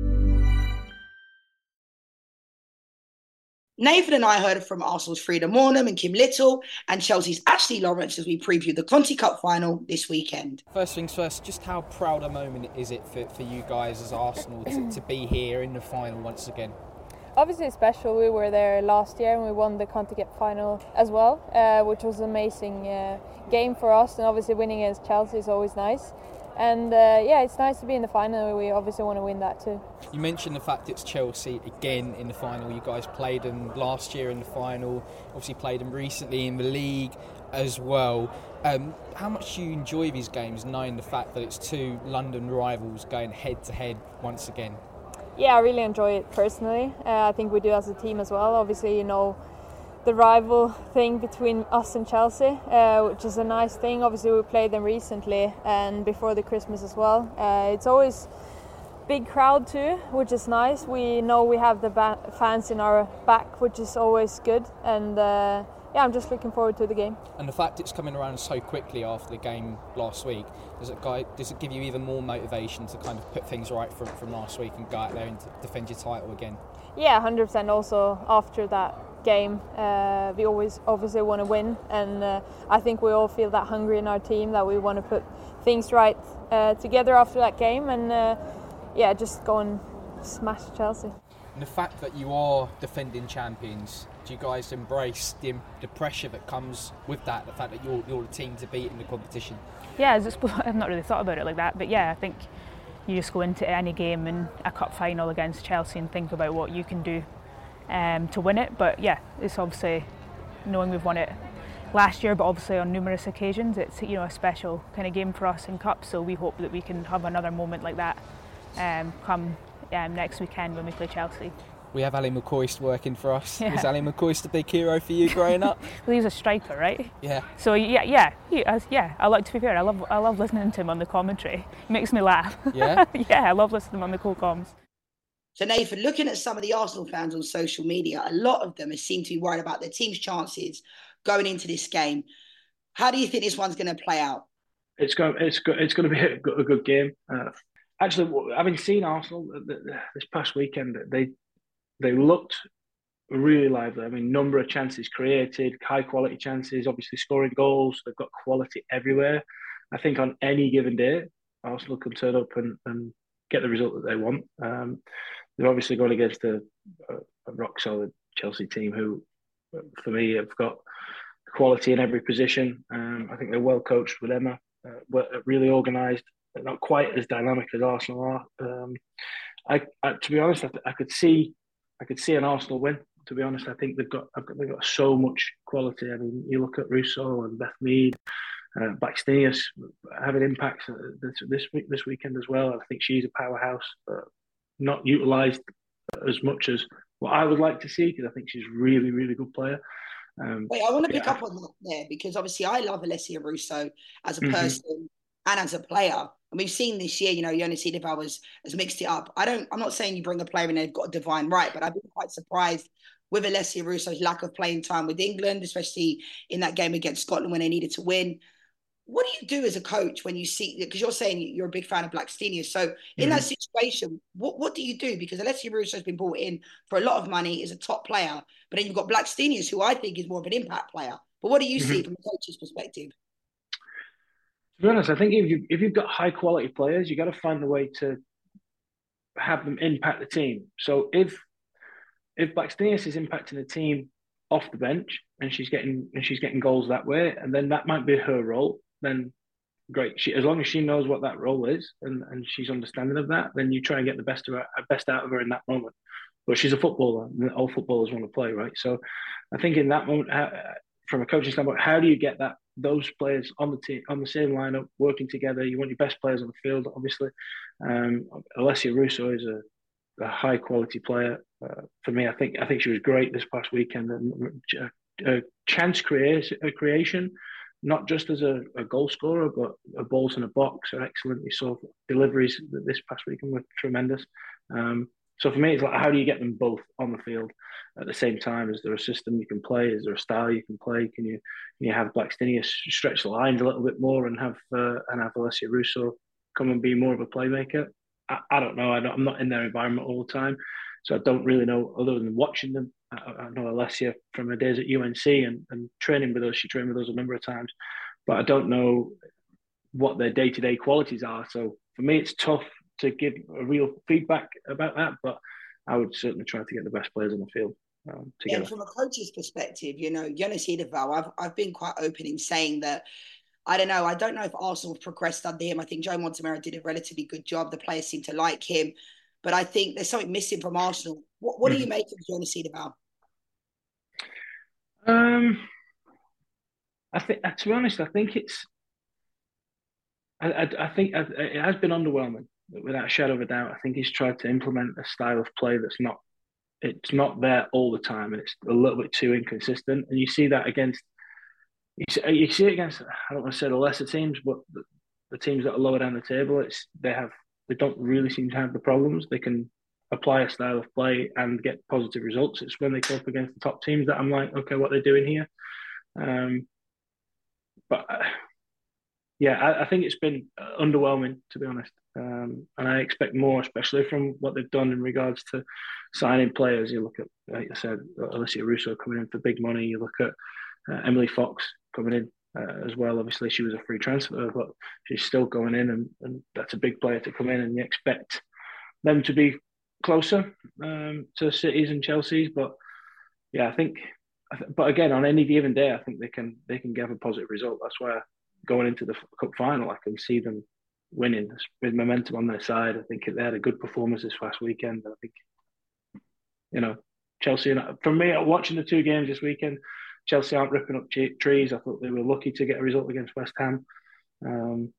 [SPEAKER 7] Nathan and I heard from Arsenal's Frida Mornham and Kim Little and Chelsea's Ashley Lawrence as we previewed the Conti Cup final this weekend.
[SPEAKER 22] First things first, just how proud a moment is it for, for you guys as Arsenal to, to be here in the final once again?
[SPEAKER 23] Obviously it's special. We were there last year and we won the Conti Cup final as well, uh, which was an amazing uh, game for us, and obviously winning against Chelsea is always nice. And uh, yeah, it's nice to be in the final. We obviously want to win that too.
[SPEAKER 22] You mentioned the fact it's Chelsea again in the final. You guys played them last year in the final, obviously played them recently in the league as well. Um, how much do you enjoy these games, knowing the fact that it's two London rivals going head to head once again?
[SPEAKER 23] Yeah, I really enjoy it personally. Uh, I think we do as a team as well. Obviously, you know, the rival thing between us and Chelsea, uh, which is a nice thing. Obviously, we played them recently and before the Christmas as well. Uh, it's always big crowd too, which is nice. We know we have the ba- fans in our back, which is always good. And uh, yeah, I'm just looking forward to the game.
[SPEAKER 22] And the fact it's coming around so quickly after the game last week, does it, guy, does it give you even more motivation to kind of put things right from, from last week and go out there and defend your title again?
[SPEAKER 23] Yeah, one hundred percent. Also, after that game, uh, we always obviously want to win, and uh, I think we all feel that hungry in our team that we want to put things right uh, together after that game, and uh, yeah, just go and smash Chelsea.
[SPEAKER 22] And the fact that you are defending champions, do you guys embrace the, the pressure that comes with that, the fact that you're, you're the team to beat in the competition?
[SPEAKER 24] Yeah, I've not really thought about it like that, but yeah, I think you just go into any game in a cup final against Chelsea and think about what you can do um, to win it. But yeah, it's obviously, knowing we've won it last year, but obviously on numerous occasions, it's, you know, a special kind of game for us in cup, so we hope that we can have another moment like that um, come um, next weekend when we play Chelsea.
[SPEAKER 22] We have Ali McCoist working for us.
[SPEAKER 24] Yeah.
[SPEAKER 22] Was Ali McCoist a big hero for you growing up?
[SPEAKER 24] Well, he was a striker, right?
[SPEAKER 22] Yeah.
[SPEAKER 24] So yeah, yeah, he, uh, yeah. I like to be fair. I love, I love listening to him on the commentary. He makes me laugh.
[SPEAKER 22] Yeah.
[SPEAKER 24] Yeah, I love listening to him on the co-coms.
[SPEAKER 7] So Nathan, looking at some of the Arsenal fans on social media, a lot of them seem to be worried about their team's chances going into this game. How do you think this one's going to play out?
[SPEAKER 8] It's going, it's go, it's going to be a good, a good game. Uh, actually, having seen Arsenal this past weekend, they. They looked really lively. I mean, number of chances created, high quality chances, obviously scoring goals. They've got quality everywhere. I think on any given day, Arsenal can turn up and, and get the result that they want. Um, they're obviously going against a, a, a rock solid Chelsea team who, for me, have got quality in every position. Um, I think they're well coached with Emma, uh, really organised. They're not quite as dynamic as Arsenal are. Um, I, I, to be honest, I, I could see. I could see an Arsenal win. To be honest, I think they've got they've got so much quality. I mean, you look at Russo and Beth Mead, uh, Blackstenius having impacts this this week this weekend as well. I think she's a powerhouse, uh, not utilised as much as what I would like to see, because I think she's a really really good player. Um,
[SPEAKER 7] Wait, I want to pick
[SPEAKER 8] yeah.
[SPEAKER 7] up on that there, because obviously I love Alessia Russo as a person
[SPEAKER 8] mm-hmm.
[SPEAKER 7] and as a player. And we've seen this year, you know, Jonas Cedeval has, has mixed it up. I don't, I'm not saying you bring a player and they've got a divine right, but I've been quite surprised with Alessia Russo's lack of playing time with England, especially in that game against Scotland when they needed to win. What do you do as a coach when you see, because you're saying you're a big fan of Blackstenius. So in mm-hmm. that situation, what, what do you do? Because Alessia Russo has been brought in for a lot of money, is a top player, but then you've got Blackstenius, who I think is more of an impact player. But what do you mm-hmm. see from a coach's perspective?
[SPEAKER 8] To be honest, I think if you if you've got high quality players, you got to find a way to have them impact the team. So if if Blackstenius is impacting the team off the bench and she's getting and she's getting goals that way, and then that might be her role, then great. She, as long as she knows what that role is and, and she's understanding of that, then you try and get the best of her, best out of her in that moment. But she's a footballer, and all footballers want to play, right? So I think in that moment, from a coaching standpoint, how do you get that those players on the team on the same lineup working together? You want your best players on the field, obviously. Um, Alessia Russo is a, a high quality player. Uh, for me, I think I think she was great this past weekend. And a, a chance creation, a creation, not just as a, a goal scorer, but a balls in a box are excellent. We saw deliveries this past weekend were tremendous. Um, so for me, it's like, how do you get them both on the field at the same time? Is there a system you can play? Is there a style you can play? Can you can you have Blackstenius stretch the lines a little bit more and have uh, and have Alessia Russo come and be more of a playmaker? I, I don't know. I don't, I'm not in their environment all the time, so I don't really know other than watching them. I, I know Alessia from her days at U N C and, and training with us. She trained with us a number of times, but I don't know what their day-to-day qualities are. So for me, it's tough to give a real feedback about that, but I would certainly try to get the best players on the field um, together.
[SPEAKER 7] And from a coach's perspective, you know, Jonas Heyerdahl, I've I've been quite open in saying that I don't know. I don't know if Arsenal have progressed under him. I think Joe Montemurro did a relatively good job. The players seem to like him, but I think there's something missing from Arsenal. What What mm. do you make of Jonas Heyerdahl?
[SPEAKER 8] Um, I think, to be honest, I think it's. I, I, I think it has been underwhelming. Without a shadow of a doubt, I think he's tried to implement a style of play that's not, it's not there all the time, and it's a little bit too inconsistent. And you see that against, you see, you see it against, I don't want to say the lesser teams, but the, the teams that are lower down the table. It's they have, they don't really seem to have the problems. They can apply a style of play and get positive results. It's when they go up against the top teams that I'm like, okay, what they're doing here. Um, but. Uh, Yeah, I, I think it's been underwhelming, to be honest. Um, and I expect more, especially from what they've done in regards to signing players. You look at, like I said, Alessia Russo coming in for big money. You look at uh, Emily Fox coming in uh, as well. Obviously, she was a free transfer, but she's still going in, and, and that's a big player to come in. And you expect them to be closer um, to City's and Chelsea's. But yeah, I think, but again, on any given day, I think they can they can give a positive result. That's why going into the cup final, I can see them winning with momentum on their side. I think they had a good performance this last weekend. I think, you know, Chelsea, and for me, watching the two games this weekend, Chelsea aren't ripping up trees. I thought they were lucky to get a result against West Ham. Um,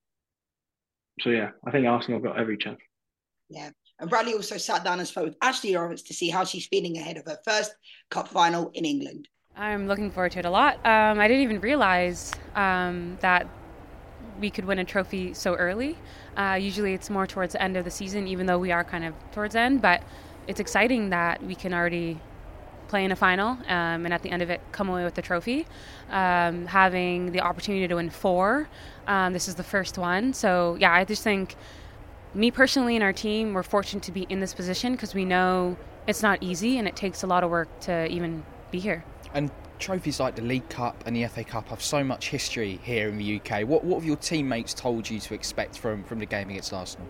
[SPEAKER 8] so, yeah, I think Arsenal got every chance.
[SPEAKER 7] Yeah. And Bradley also sat down and spoke with Ashley Lawrence to see how she's feeling ahead of her first cup final in England.
[SPEAKER 3] I'm looking forward to it a lot. Um, I didn't even realize um, that we could win a trophy so early. Uh, usually it's more towards the end of the season, even though we are kind of towards the end. But it's exciting that we can already play in a final um, and at the end of it come away with the trophy. Um, having the opportunity to win four, um, this is the first one. So, yeah, I just think me personally and our team, we're fortunate to be in this position because we know it's not easy and it takes a lot of work to even be here.
[SPEAKER 22] And trophies like the League Cup and the F A Cup have so much history here in the U K. What what have your teammates told you to expect from, from the game against Arsenal?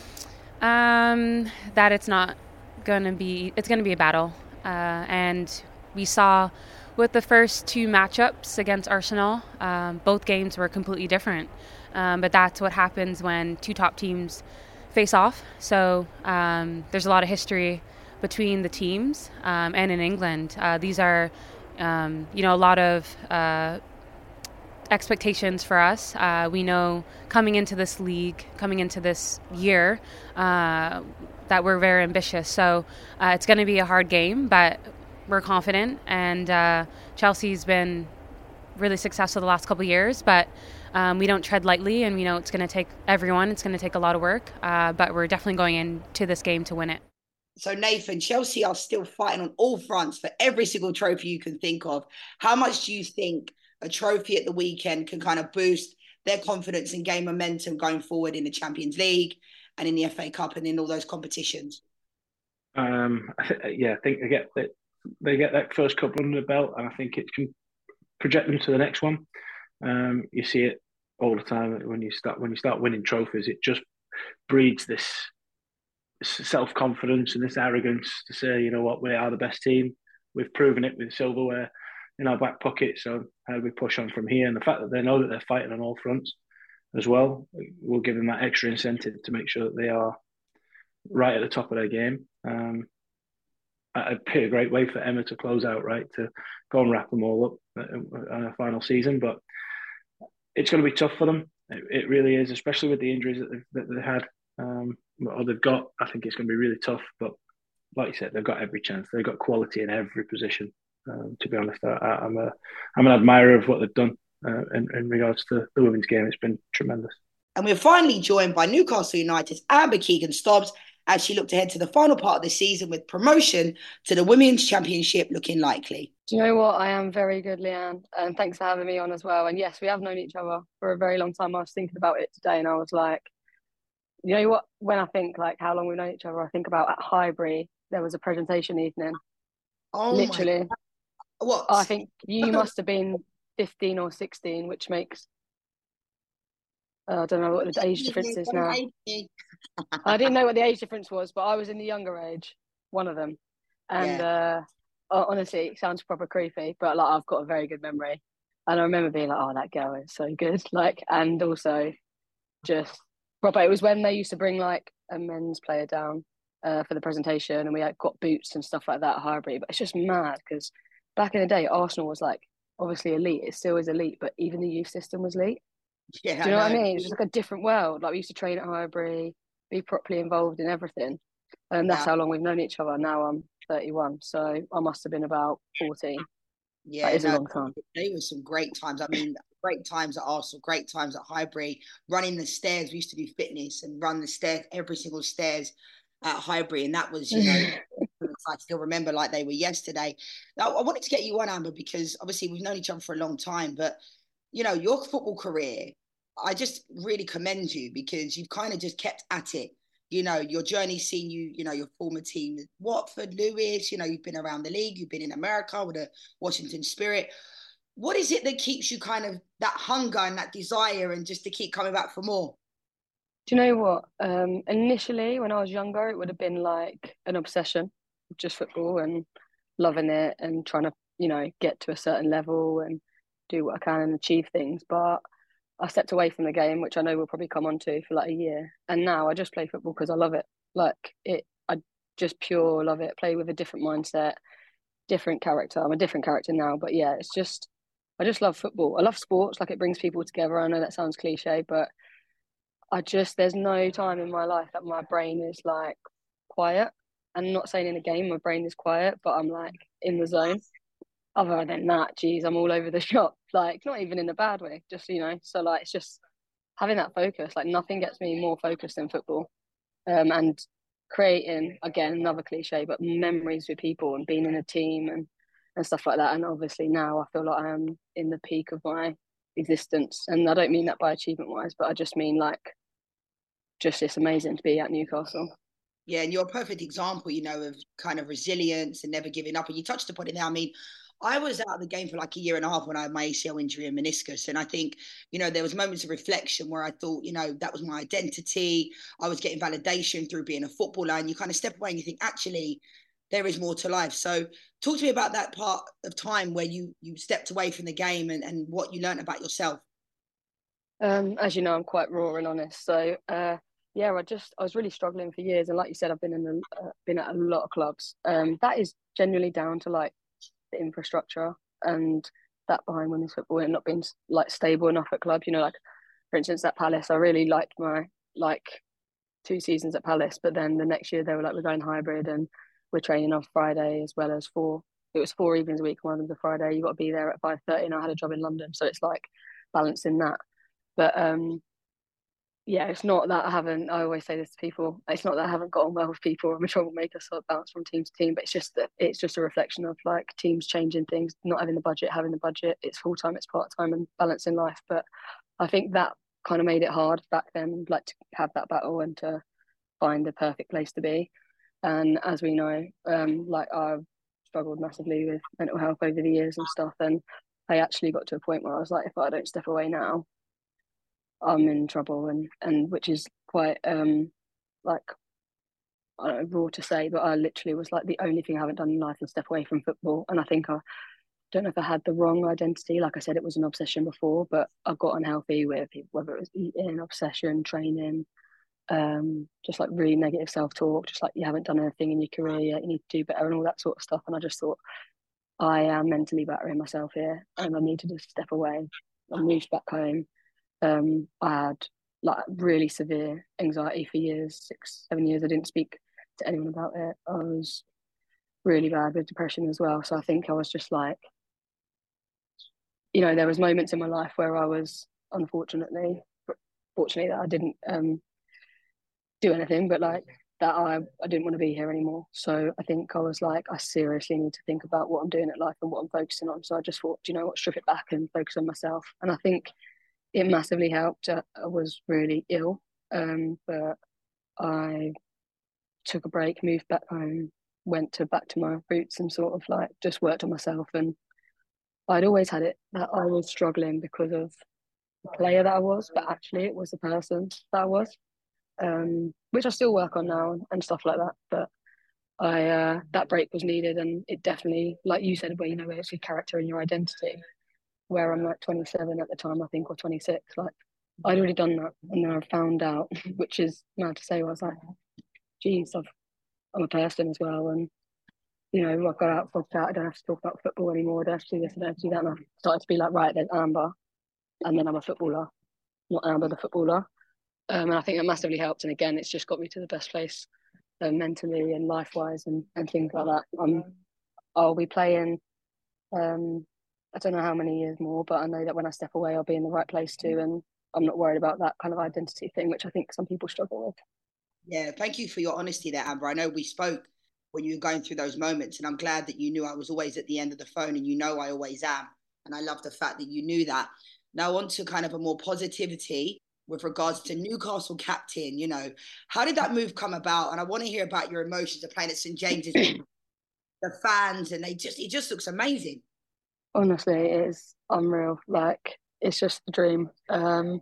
[SPEAKER 3] Um, that it's not going to be, it's going to be a battle. Uh, and we saw with the first two matchups against Arsenal, um, both games were completely different. Um, but that's what happens when two top teams face off. So um, there's a lot of history between the teams um, and in England. Uh, these are Um, you know, a lot of uh, expectations for us. Uh, we know coming into this league, coming into this year, uh, that we're very ambitious. So uh, it's going to be a hard game, but we're confident. And uh, Chelsea's been really successful the last couple of years, but um, we don't tread lightly, and we know it's going to take everyone. It's going to take a lot of work, uh, but we're definitely going into this game to win it.
[SPEAKER 7] So, Nathan, Chelsea are still fighting on all fronts for every single trophy you can think of. How much do you think a trophy at the weekend can kind of boost their confidence and gain momentum going forward in the Champions League and in the F A Cup and in all those competitions?
[SPEAKER 8] Um, yeah, I think they get they get that first cup under the belt, and I think it can project them to the next one. Um, you see it all the time when you start when you start winning trophies. It just breeds this self-confidence and this arrogance to say, you know what, we are the best team. We've proven it with silverware in our back pocket. So how do we push on from here? And the fact that they know that they're fighting on all fronts as well will give them that extra incentive to make sure that they are right at the top of their game. Um, it'd be a great way for Emma to close out, right? To go and wrap them all up on a final season. But it's going to be tough for them. It, it really is, especially with the injuries that they've, that they had um, or they've got. I think it's going to be really tough. But like you said, they've got every chance. They've got quality in every position. Um, to be honest, I, I'm a I'm an admirer of what they've done uh, in, in regards to the women's game. It's been tremendous.
[SPEAKER 7] And we're finally joined by Newcastle United's Amber Keegan-Stobbs as she looked ahead to the final part of the season with promotion to the Women's Championship looking likely.
[SPEAKER 4] Do you know what? I am very good, Leanne. And thanks for having me on as well. And yes, we have known each other for a very long time. I was thinking about it today and I was like, you know what? When I think like how long we've known each other, I think about at Highbury, there was a presentation evening.
[SPEAKER 7] Oh,
[SPEAKER 4] literally.
[SPEAKER 7] My God. What?
[SPEAKER 4] I think you must have been fifteen or sixteen, which makes, uh, I don't know what the age difference is now. I didn't know what the age difference was, but I was in the younger age, one of them. And yeah. uh, honestly, it sounds proper creepy, but like I've got a very good memory. And I remember being like, oh, that girl is so good. Like, and also just proper, it was when they used to bring like a men's player down uh, for the presentation and we had got boots and stuff like that at Highbury. But it's just mad because back in the day, Arsenal was like obviously elite. It still is elite, but even the youth system was elite.
[SPEAKER 7] Yeah,
[SPEAKER 4] do you know,
[SPEAKER 7] know
[SPEAKER 4] what I mean? It's just like a different world. Like we used to train at Highbury, be properly involved in everything. And that's yeah. how long we've known each other. Now I'm thirty-one, so I must have been about fourteen.
[SPEAKER 7] Yeah,
[SPEAKER 4] that is
[SPEAKER 7] no,
[SPEAKER 4] a long time.
[SPEAKER 7] They were some great times. I mean, great times at Arsenal, great times at Highbury. Running the stairs, we used to do fitness and run the stairs, every single stairs at Highbury, and that was, you know, I still remember like they were yesterday. Now, I wanted to get you on, Amber, because obviously we've known each other for a long time, but you know, your football career, I just really commend you because you've kind of just kept at it. You know, your journey's seen you, you know, your former team, Watford, Lewis, you know, you've been around the league, you've been in America with the Washington Spirit. What is it that keeps you kind of that hunger and that desire and just to keep coming back for more?
[SPEAKER 4] Do you know what? Um, initially, when I was younger, it would have been like an obsession with just football and loving it and trying to, you know, get to a certain level and do what I can and achieve things. But I stepped away from the game, which I know we'll probably come on to for like a year. And now I just play football because I love it. Like it, I just pure love it. Play with a different mindset, different character. I'm a different character now, but yeah, it's just, I just love football. I love sports. Like it brings people together. I know that sounds cliche, but I just, there's no time in my life that my brain is like quiet. And not saying in a game, my brain is quiet, but I'm like in the zone. Other than that, geez, I'm all over the shop. Like, not even in a bad way, just, you know. So, like, it's just having that focus. Like, nothing gets me more focused than football. Um, and creating, again, another cliche, but memories with people and being in a team and, and stuff like that. And obviously now I feel like I am in the peak of my existence. And I don't mean that by achievement-wise, but I just mean, like, just it's amazing to be at Newcastle.
[SPEAKER 7] Yeah, and you're a perfect example, you know, of kind of resilience and never giving up. And you touched upon it now. I mean, I was out of the game for like a year and a half when I had my A C L injury and meniscus. And I think, you know, there was moments of reflection where I thought, you know, that was my identity. I was getting validation through being a footballer. And you kind of step away and you think, actually, there is more to life. So talk to me about that part of time where you you stepped away from the game and, and what you learned about yourself.
[SPEAKER 4] Um, as you know, I'm quite raw and honest. So, uh, yeah, I just, I was really struggling for years. And like you said, I've been in a, uh, been at a lot of clubs. Um, that is genuinely down to like the infrastructure and that behind women's football and not being like stable enough at clubs. You know, like for instance at Palace, I really liked my like two seasons at Palace, but then the next year they were like, we're going hybrid and we're training on Friday as well as four. It was four evenings a week. One of them's a Friday. You got to be there at five thirty, and I had a job in London, so it's like balancing that. But um, yeah, it's not that I haven't, I always say this to people, it's not that I haven't got on well with people or I'm a troublemaker, so I bounce from team to team, but it's just that it's just a reflection of like teams changing things, not having the budget, having the budget, it's full-time, it's part-time and balancing life. But I think that kind of made it hard back then, like to have that battle and to find the perfect place to be. And as we know, um, like I've struggled massively with mental health over the years and stuff, and I actually got to a point where I was like, if I don't step away now, I'm in trouble, and, and which is quite um like I don't know, raw to say, but I literally was like the only thing I haven't done in life is step away from football. And I think I don't know if I had the wrong identity. Like I said, it was an obsession before, but I got unhealthy with whether it was eating, obsession, training, um, just like really negative self-talk, just like you haven't done anything in your career yet, you need to do better and all that sort of stuff. And I just thought, I am mentally battering myself here and I need to just step away. I moved back home. Um, I had like really severe anxiety for years, six, seven years. I didn't speak to anyone about it. I was really bad with depression as well. So I think I was just like, you know, there was moments in my life where I was, unfortunately, fortunately that I didn't um, do anything, but like that I, I didn't want to be here anymore. So I think I was like, I seriously need to think about what I'm doing at life and what I'm focusing on. So I just thought, do you know what, strip it back and focus on myself. And I think it massively helped. I, I was really ill, um, but I took a break, moved back home, went to back to my roots and sort of like just worked on myself. And I'd always had it that I was struggling because of the player that I was, but actually it was the person that I was. Um, which I still work on now and stuff like that. But I uh, that break was needed, and it definitely, like you said, where you know where it's your character and your identity. Where I'm like twenty-seven at the time, I think, or twenty-six. Like I'd already done that, and then I found out, which is mad to say. I was like, geez, I've, I'm a person as well, and you know, I've got out, fogged out. I don't have to talk about football anymore. I don't have to do this. I don't have to do that. And I started to be like, right, there's Amber, and then I'm a footballer, not Amber the footballer. Um, and I think that massively helped. And again, it's just got me to the best place uh, mentally and life-wise and, and things like that. Um, I'll be playing, um, I don't know how many years more, but I know that when I step away, I'll be in the right place too. And I'm not worried about that kind of identity thing, which I think some people struggle with.
[SPEAKER 7] Yeah, thank you for your honesty there, Amber. I know we spoke when you were going through those moments, and I'm glad that you knew I was always at the end of the phone, and you know I always am. And I love the fact that you knew that. Now on to kind of a more positivity with regards to Newcastle captain. You know, how did that move come about? And I want to hear about your emotions of playing at St James's, the fans, and they just, it just looks amazing.
[SPEAKER 4] Honestly, it is unreal. Like, it's just a dream. Um,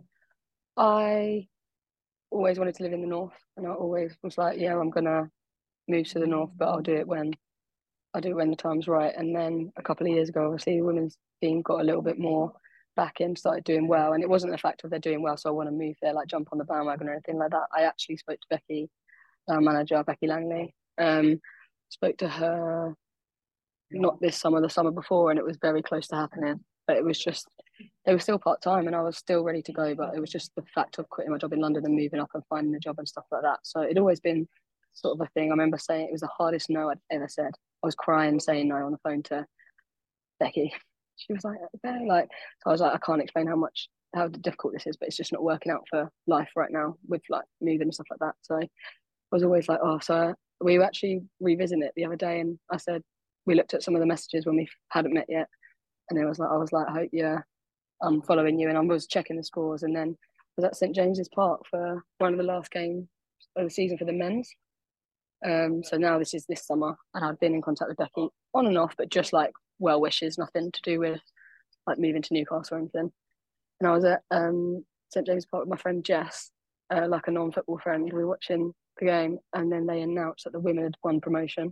[SPEAKER 4] I always wanted to live in the north, and I always was like, yeah, I'm gonna move to the north, but I'll do it when I'll do it when the time's right. And then a couple of years ago, obviously, the women's team got a little bit more back in, started doing well, and it wasn't the fact of they're doing well, so I want to move there, like jump on the bandwagon or anything like that. I actually spoke to Becky, our manager, Becky Langley. Um, spoke to her not this summer, the summer before, and it was very close to happening. But it was just, they were still part time, and I was still ready to go. But it was just the fact of quitting my job in London and moving up and finding a job and stuff like that. So it'd always been sort of a thing. I remember saying it was the hardest no I'd ever said. I was crying saying no on the phone to Becky. She was like, okay, like, so I was like, I can't explain how much, how difficult this is, but it's just not working out for life right now with like moving and stuff like that. So I was always like, oh, so we were actually revisiting it the other day, and I said, we looked at some of the messages when we hadn't met yet, and it was like, I was like, I hope, yeah, I'm following you, and I was checking the scores, and then I was at St James's Park for one of the last games of the season for the men's. Um, so now this is this summer, and I've been in contact with Becky on and off, but just like well wishes, nothing to do with like moving to Newcastle or anything. And I was at um, St James's Park with my friend Jess, uh, like a non-football friend. We were watching the game, and then they announced that the women had won promotion.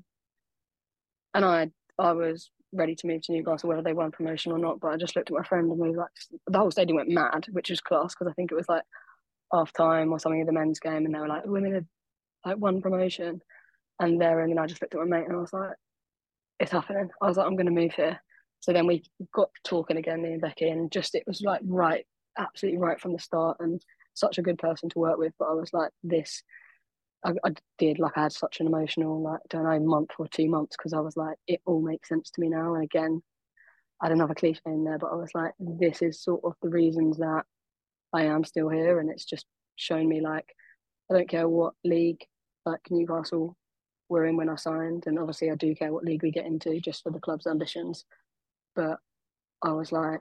[SPEAKER 4] And I I was ready to move to Newcastle, whether they won promotion or not. But I just looked at my friend, and we were like, the whole stadium went mad, which was class, because I think it was like half time or something of the men's game, and they were like, women had like won promotion. And there, and then I just looked at my mate, and I was like, it's happening. I was like, I'm going to move here. So then we got talking again, me and Becky, and just it was like right, absolutely right from the start, and such a good person to work with. But I was like, this, I, I did like I had such an emotional, like, I don't know, month or two months, because I was like, it all makes sense to me now. And again, I had another cliche in there, but I was like, this is sort of the reasons that I am still here. And it's just shown me, like, I don't care what league like Newcastle were in when I signed, and obviously I do care what league we get into just for the club's ambitions. But I was like,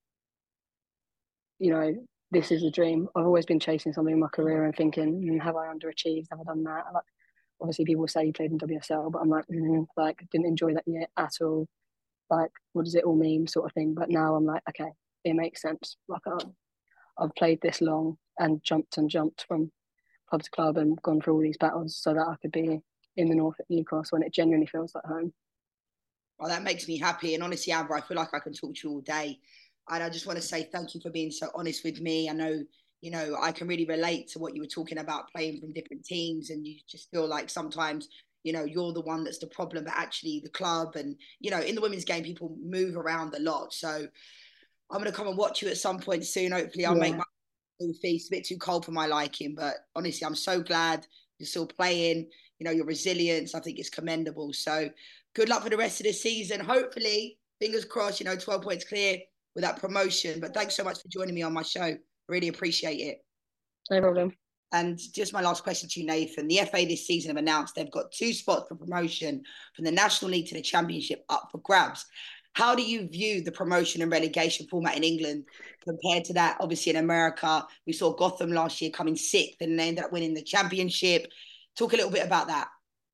[SPEAKER 4] you know, this is a dream. I've always been chasing something in my career and thinking, mm, have I underachieved? Have I done that? Like, obviously people say you played in W S L, but I'm like, mm, like, didn't enjoy that year at all. Like, what does it all mean, sort of thing. But now I'm like, okay, it makes sense. Like, I, I've played this long and jumped and jumped from club to club and gone through all these battles so that I could be in the north at Newcastle, and it genuinely feels like home.
[SPEAKER 7] Well, that makes me happy. And honestly, Amber, I feel like I can talk to you all day. And I just want to say thank you for being so honest with me. I know, you know, I can really relate to what you were talking about, playing from different teams, and you just feel like sometimes, you know, you're the one that's the problem, but actually the club, and, you know, in the women's game, people move around a lot. So I'm going to come and watch you at some point soon. Hopefully I'll yeah. make my feast. A bit too cold for my liking, but honestly, I'm so glad you're still playing. You know, your resilience, I think, is commendable. So good luck for the rest of the season. Hopefully, fingers crossed, you know, twelve points clear with that promotion. But thanks so much for joining me on my show. Really appreciate it.
[SPEAKER 4] No problem.
[SPEAKER 7] And just my last question to you, Nathan. The F A this season have announced they've got two spots for promotion from the National League to the Championship up for grabs. How do you view the promotion and relegation format in England compared to that? Obviously, in America, we saw Gotham last year coming sixth and they ended up winning the championship. Talk a little bit about that.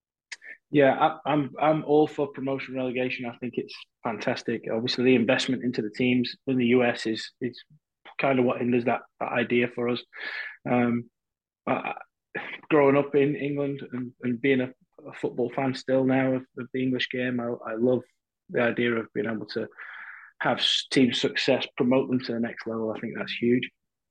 [SPEAKER 8] Yeah, I, I'm I'm all for promotion relegation. I think it's fantastic. Obviously, the investment into the teams in the U S is is kind of what hinders that, that idea for us. Um, I, growing up in England and, and being a, a football fan still now of, of the English game, I, I love the idea of being able to have team success, promote them to the next level. I think that's huge.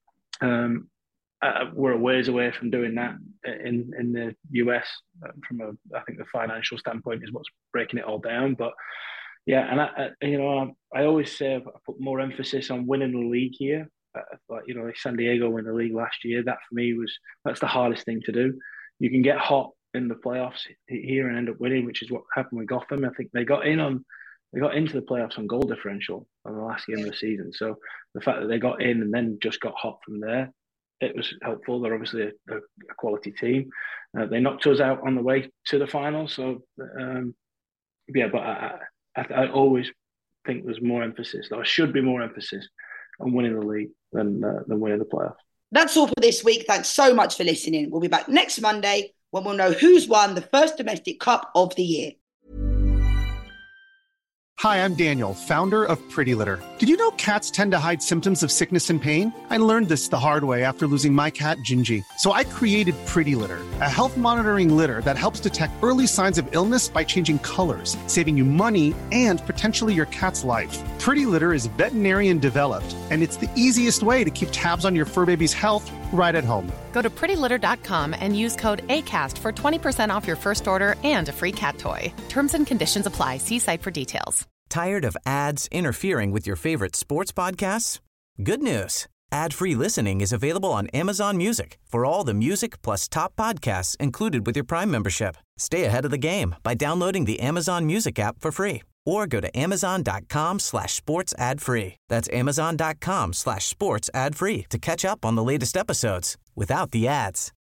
[SPEAKER 8] Um, uh, we're a ways away from doing that in, in the U S from a, I think the financial standpoint is what's breaking it all down. But yeah, and I, I you know, I, I always say I put more emphasis on winning the league here. Uh, like, you know, like San Diego won the league last year. That for me was, that's the hardest thing to do. You can get hot in the playoffs here and end up winning, which is what happened with Gotham. I think they got in on, they got into the playoffs on goal differential on the last game of the season. So the fact that they got in and then just got hot from there, it was helpful. They're obviously a, a quality team. Uh, they knocked us out on the way to the final. So um, yeah, but I, I, I always think there's more emphasis, there should be more emphasis on winning the league than uh, than winning the playoffs.
[SPEAKER 7] That's all for this week. Thanks so much for listening. We'll be back next Monday when we'll know who's won the first domestic cup of the year.
[SPEAKER 5] Hi, I'm Daniel, founder of Pretty Litter. Did you know cats tend to hide symptoms of sickness and pain? I learned this the hard way after losing my cat, Gingy. So I created Pretty Litter, a health monitoring litter that helps detect early signs of illness by changing colors, saving you money and potentially your cat's life. Pretty Litter is veterinarian developed, and it's the easiest way to keep tabs on your fur baby's health right at home.
[SPEAKER 6] Go to pretty litter dot com and use code ACAST for twenty percent off your first order and a free cat toy. Terms and conditions apply. See site for details.
[SPEAKER 1] Tired of ads interfering with your favorite sports podcasts? Good news. Ad-free listening is available on Amazon Music for all the music plus top podcasts included with your Prime membership. Stay ahead of the game by downloading the Amazon Music app for free or go to amazon.com slash sports ad free. That's amazon.com slash sports ad free to catch up on the latest episodes without the ads.